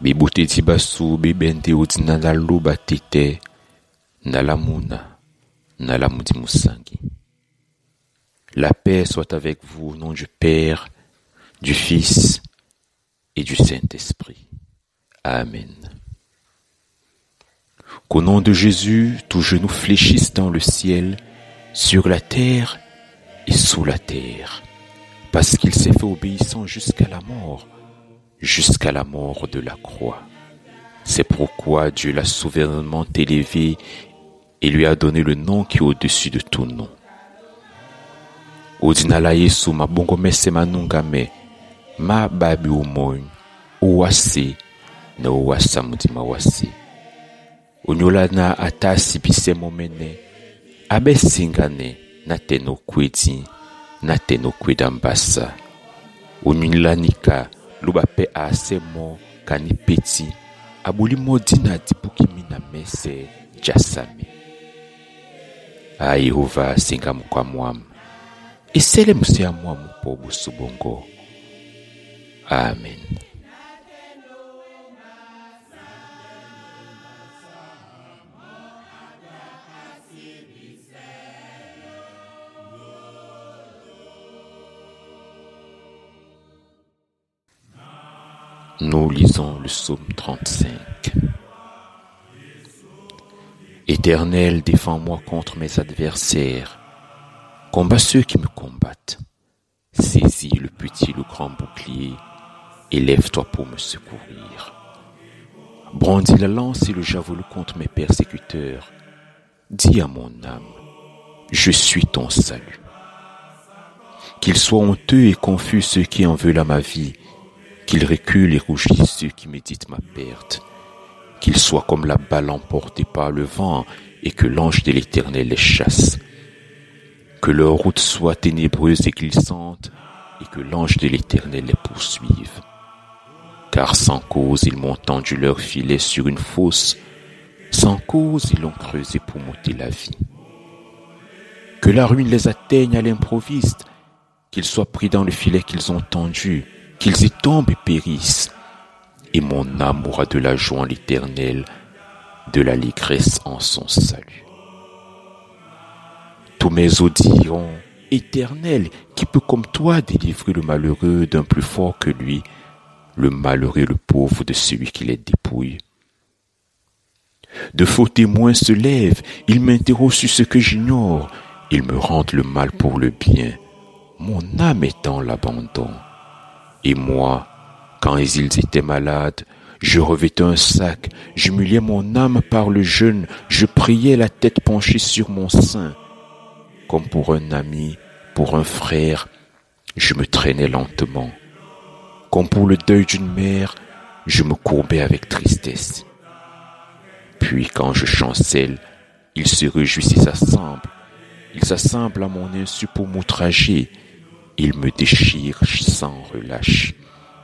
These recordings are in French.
Bibuteti basu bibente utina la luba tete na la muna na la mudi musangi. La paix soit avec vous au nom du Père, du Fils et du Saint-Esprit. Amen. Qu'au nom de Jésus, tout genou fléchisse dans le ciel, sur la terre et sous la terre, parce qu'il s'est fait obéissant jusqu'à la mort de la croix. C'est pourquoi Dieu l'a souverainement élevé et lui a donné le nom qui est au-dessus de tout nom. Odina la Yesu mabongo mese manungame, ma babi umoy, uwase na uwasa mudima wase. Unyola na atasi bise momene, abe singane na teno kwedi, na teno kwedambasa. Unyulanika lubape asemo kani peti, abuli modina dipukimina mese jasame. A Yehova singa mukwamuam, esele musia mwamu pobu subongo. Amen. Nous lisons le psaume 35. Éternel, défends-moi contre mes adversaires. Combat ceux qui me combattent. Saisis le petit, le grand bouclier, et lève-toi pour me secourir. Brandis la lance et le javelot contre mes persécuteurs. Dis à mon âme, je suis ton salut. Qu'ils soient honteux et confus ceux qui en veulent à ma vie, qu'ils reculent et rougissent ceux qui méditent ma perte, qu'ils soient comme la balle emportée par le vent et que l'ange de l'Éternel les chasse, que leur route soit ténébreuse et glissante et que l'ange de l'Éternel les poursuive. Car sans cause ils m'ont tendu leur filet sur une fosse, sans cause ils l'ont creusé pour m'ôter la vie. Que la ruine les atteigne à l'improviste, qu'ils soient pris dans le filet qu'ils ont tendu, qu'ils y tombent et périssent. Et mon âme aura de la joie en l'Éternel, de l'allégresse en son salut. Tous mes os diront, Éternel, qui peut comme toi délivrer le malheureux d'un plus fort que lui, le malheureux et le pauvre de celui qui les dépouille. De faux témoins se lèvent, ils m'interrogent sur ce que j'ignore, ils me rendent le mal pour le bien. Mon âme est dans l'abandon. Et moi, quand ils étaient malades, je revêtais un sac, j'humiliais mon âme par le jeûne, je priais la tête penchée sur mon sein. Comme pour un ami, pour un frère, je me traînais lentement. Comme pour le deuil d'une mère, je me courbais avec tristesse. Puis quand je chancelle, ils se réjouissent et s'assemblent. Ils s'assemblent à mon insu pour m'outrager. Ils me déchirent sans relâche.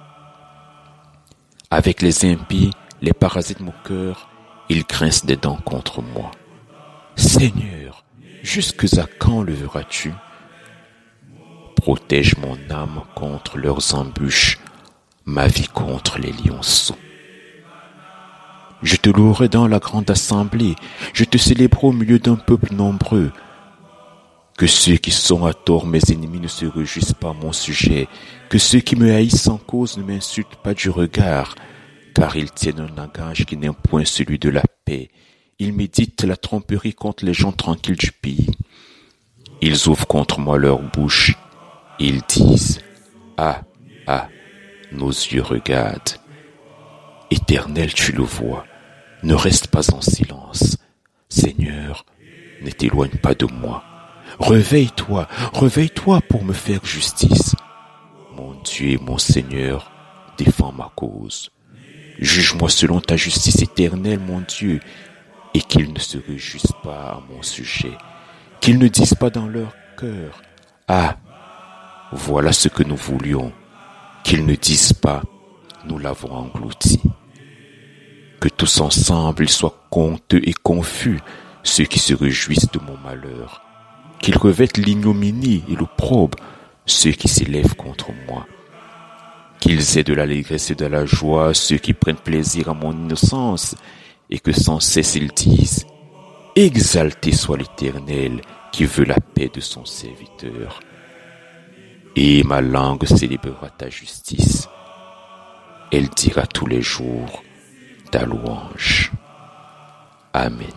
Avec les impies, les parasites moqueurs, ils grincent des dents contre moi. Seigneur, jusqu'à quand le verras-tu? Protège mon âme contre leurs embûches, ma vie contre les lionceaux. Je te louerai dans la grande assemblée, je te célébrerai au milieu d'un peuple nombreux. Que ceux qui sont à tort mes ennemis ne se réjouissent pas à mon sujet, que ceux qui me haïssent sans cause ne m'insultent pas du regard, car ils tiennent un langage qui n'est point celui de la paix. Ils méditent la tromperie contre les gens tranquilles du pays. Ils ouvrent contre moi leur bouche, ils disent, ah, ah, nos yeux regardent. Éternel, tu le vois, ne reste pas en silence. Seigneur, ne t'éloigne pas de moi. Réveille-toi, réveille-toi pour me faire justice. Mon Dieu et mon Seigneur, défends ma cause. Juge-moi selon ta justice éternelle, mon Dieu, et qu'ils ne se réjouissent pas à mon sujet, qu'ils ne disent pas dans leur cœur, ah, voilà ce que nous voulions, qu'ils ne disent pas, nous l'avons englouti. Que tous ensemble ils soient honteux et confus, ceux qui se réjouissent de mon malheur, qu'ils revêtent l'ignominie et l'opprobre, ceux qui s'élèvent contre moi. qu'ils aient de l'allégresse et de la joie, ceux qui prennent plaisir à mon innocence, et que sans cesse ils disent, exalté soit l'Éternel, qui veut la paix de son serviteur. Et ma langue célébrera ta justice. Elle dira tous les jours ta louange. Amen.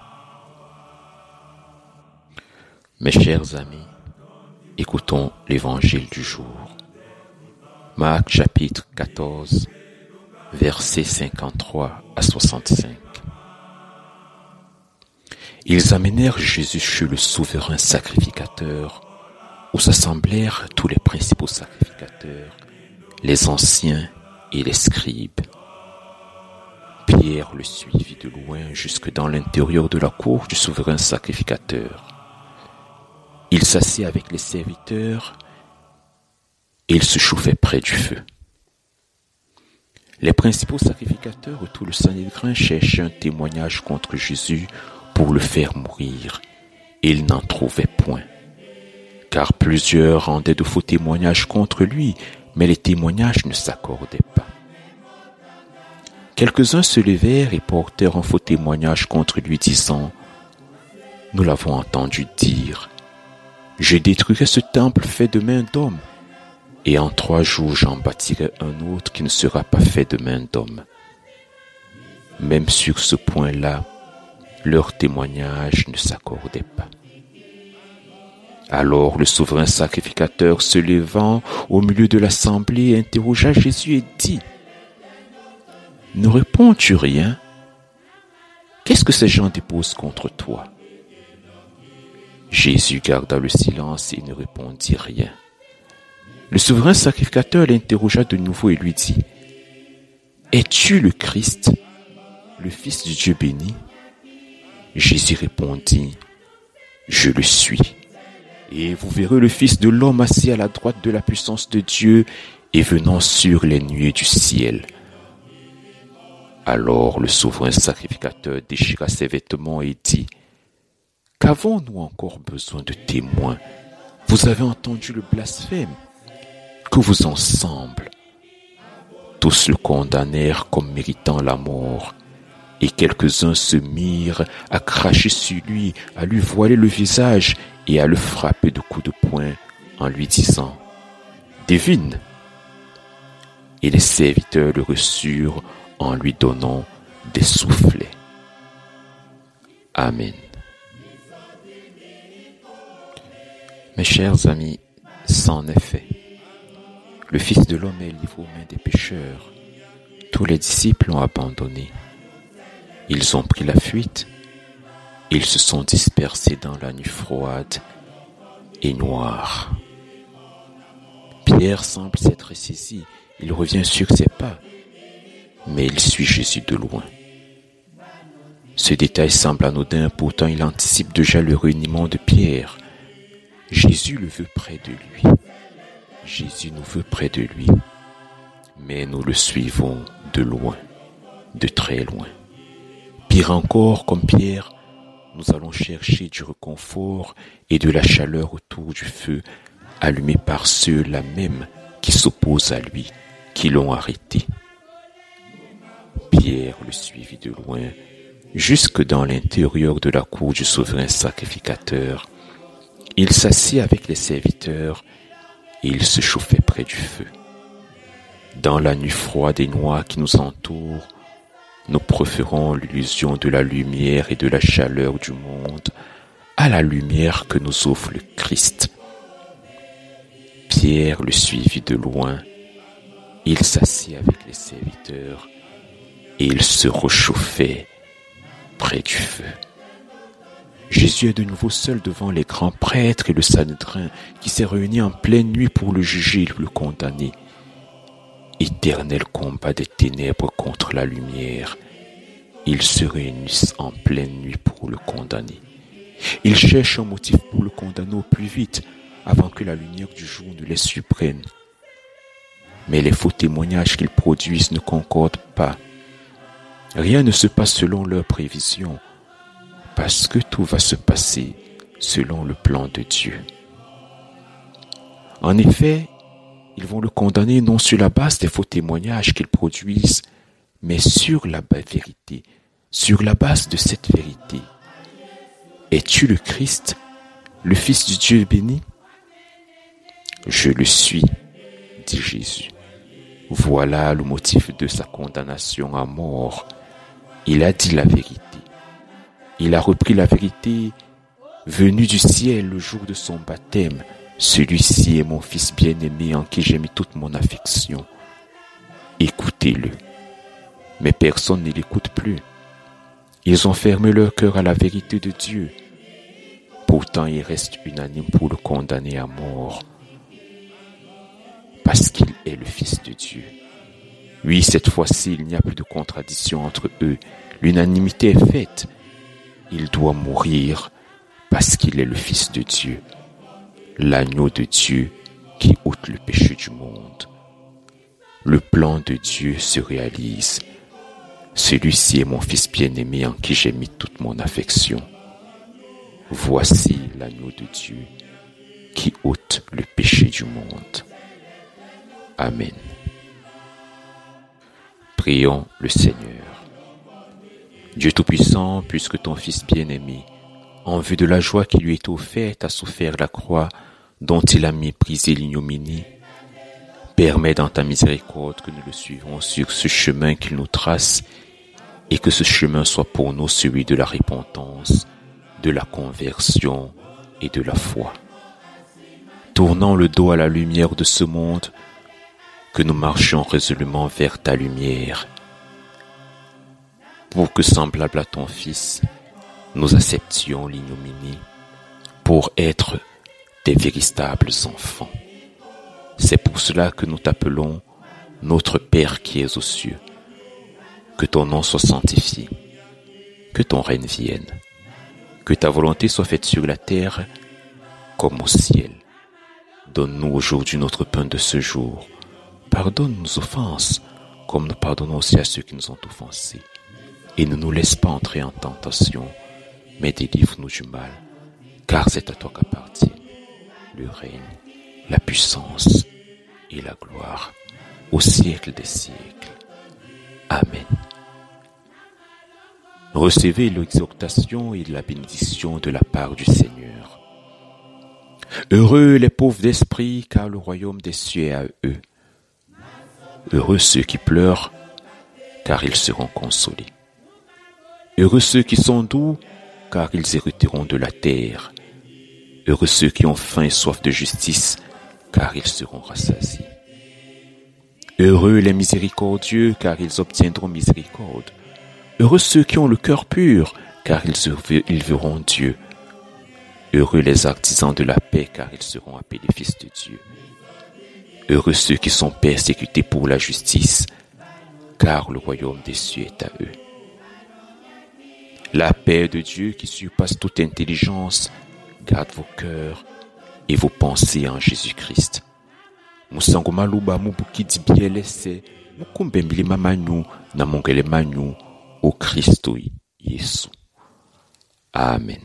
Mes chers amis, écoutons l'évangile du jour. Marc chapitre 14, versets 53 à 65. Ils amenèrent Jésus chez le souverain sacrificateur, où s'assemblèrent tous les principaux sacrificateurs, les anciens et les scribes. Pierre le suivit de loin jusque dans l'intérieur de la cour du souverain sacrificateur. Il s'assit avec les serviteurs et il se chauffait près du feu. Les principaux sacrificateurs et tout le Sanhédrin cherchaient un témoignage contre Jésus pour le faire mourir, et ils n'en trouvaient point. Car plusieurs rendaient de faux témoignages contre lui, mais les témoignages ne s'accordaient pas. Quelques-uns se levèrent et portèrent un faux témoignage contre lui, disant « Nous l'avons entendu dire, je détruirai ce temple fait de main d'homme, et en 3 jours j'en bâtirai un autre qui ne sera pas fait de main d'homme. » Même sur ce point-là, leur témoignage ne s'accordait pas. Alors le souverain sacrificateur, se levant au milieu de l'assemblée, interrogea Jésus et dit « Ne réponds-tu rien? Qu'est-ce que ces gens déposent contre toi ?» Jésus garda le silence et ne répondit rien. Le souverain sacrificateur l'interrogea de nouveau et lui dit « Es-tu le Christ, le Fils du Dieu béni ?» Jésus répondit « Je le suis. Et vous verrez le Fils de l'homme assis à la droite de la puissance de Dieu et venant sur les nuées du ciel. » Alors le souverain sacrificateur déchira ses vêtements et dit « Qu'avons-nous encore besoin de témoins? Vous avez entendu le blasphème. Que vous en semble? » Tous le condamnèrent comme méritant la mort. Et quelques-uns se mirent à cracher sur lui, à lui voiler le visage et à le frapper de coups de poing en lui disant « Devine !» Et les serviteurs le reçurent en lui donnant des soufflets. Amen. Mes chers amis, c'en est fait. Le Fils de l'homme est livré aux mains des pécheurs. Tous les disciples l'ont abandonné. Ils ont pris la fuite. Ils se sont dispersés dans la nuit froide et noire. Pierre semble s'être saisi. Il revient sur ses pas, mais il suit Jésus de loin. Ce détail semble anodin, pourtant il anticipe déjà le reniement de Pierre. Jésus le veut près de lui. Jésus nous veut près de lui, mais nous le suivons de loin, de très loin. Pire encore, comme Pierre, nous allons chercher du réconfort et de la chaleur autour du feu, allumé par ceux-là même qui s'opposent à lui, qui l'ont arrêté. Pierre le suivit de loin, jusque dans l'intérieur de la cour du souverain sacrificateur. Il s'assit avec les serviteurs et il se chauffait près du feu. Dans la nuit froide et noire qui nous entoure, nous préférons l'illusion de la lumière et de la chaleur du monde à la lumière que nous offre le Christ. Pierre le suivit de loin, il s'assit avec les serviteurs et il se réchauffait près du feu. Jésus est de nouveau seul devant les grands prêtres et le Sanhédrin qui s'est réuni en pleine nuit pour le juger et le condamner. Éternel combat des ténèbres contre la lumière. Ils se réunissent en pleine nuit pour le condamner. Ils cherchent un motif pour le condamner au plus vite, avant que la lumière du jour ne les surprenne. Mais les faux témoignages qu'ils produisent ne concordent pas. Rien ne se passe selon leurs prévisions, parce que tout va se passer selon le plan de Dieu. En effet, Ils vont le condamner non sur la base des faux témoignages qu'ils produisent, mais sur la vérité, sur la base de cette vérité. Es-tu le Christ, le Fils du Dieu béni? Je le suis, dit Jésus. Voilà le motif de sa condamnation à mort. Il a dit la vérité. Il a repris la vérité venue du ciel le jour de son baptême. Celui-ci est mon Fils bien-aimé en qui j'ai mis toute mon affection. Écoutez-le. Mais personne ne l'écoute plus. Ils ont fermé leur cœur à la vérité de Dieu. Pourtant, ils restent unanimes pour le condamner à mort. Parce qu'il est le Fils de Dieu. Oui, cette fois-ci, il n'y a plus de contradiction entre eux. L'unanimité est faite. Il doit mourir parce qu'il est le Fils de Dieu, l'agneau de Dieu qui ôte le péché du monde. Le plan de Dieu se réalise. Celui-ci est mon Fils bien-aimé en qui j'ai mis toute mon affection. Voici l'agneau de Dieu qui ôte le péché du monde. Amen. Prions le Seigneur. Dieu Tout-Puissant, puisque ton Fils bien-aimé, en vue de la joie qui lui est offerte, a souffert la croix dont il a méprisé l'ignominie, permets dans ta miséricorde que nous le suivrons sur ce chemin qu'il nous trace et que ce chemin soit pour nous celui de la repentance, de la conversion et de la foi. Tournant le dos à la lumière de ce monde, que nous marchions résolument vers ta lumière, pour que, semblable à ton Fils, nous acceptions l'ignominie, pour être des véritables enfants. C'est pour cela que nous t'appelons notre Père qui es aux cieux. Que ton nom soit sanctifié, que ton règne vienne, que ta volonté soit faite sur la terre comme au ciel. Donne-nous aujourd'hui notre pain de ce jour. Pardonne nos offenses, comme nous pardonnons aussi à ceux qui nous ont offensés. Et ne nous laisse pas entrer en tentation, mais délivre-nous du mal, car c'est à toi qu'appartiennent le règne, la puissance et la gloire, au siècle des siècles. Amen. Recevez l'exhortation et la bénédiction de la part du Seigneur. Heureux les pauvres d'esprit, car le royaume des cieux est à eux. Heureux ceux qui pleurent, car ils seront consolés. Heureux ceux qui sont doux, car ils hériteront de la terre. Heureux ceux qui ont faim et soif de justice, car ils seront rassasiés. Heureux les miséricordieux, car ils obtiendront miséricorde. Heureux ceux qui ont le cœur pur, car ils verront Dieu. Heureux les artisans de la paix, car ils seront appelés fils de Dieu. Heureux ceux qui sont persécutés pour la justice, car le royaume des cieux est à eux. La paix de Dieu qui surpasse toute intelligence garde vos cœurs et vos pensées en Jésus-Christ. Musango maluba mubukidi bielese mukumbembili mamanyu na mongele manyu au Kristo Yesu. Amen.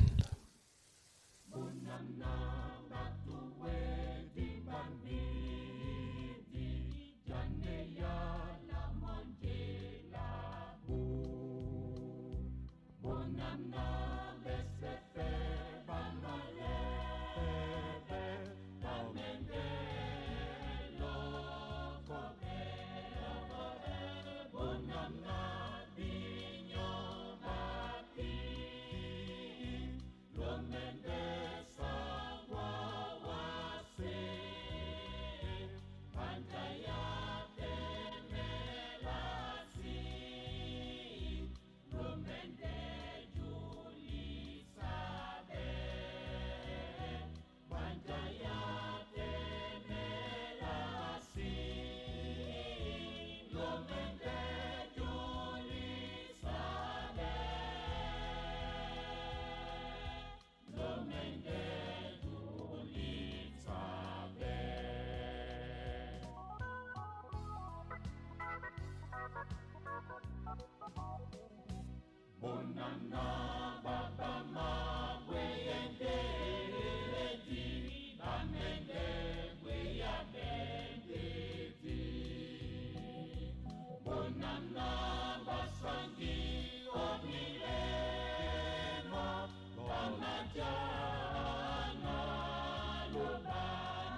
Jana loba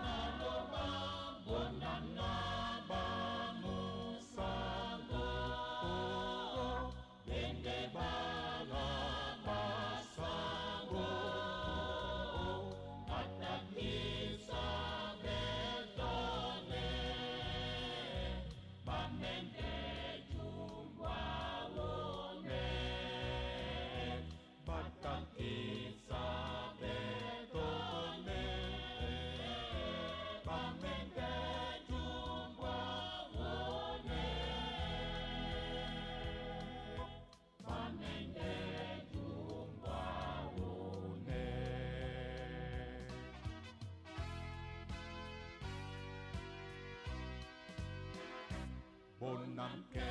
bonana banu sango bende bala pasango matakisa betone bamende jumwa wone matakisa betone bamende jumwa wone bamende jumwa wone bonam ke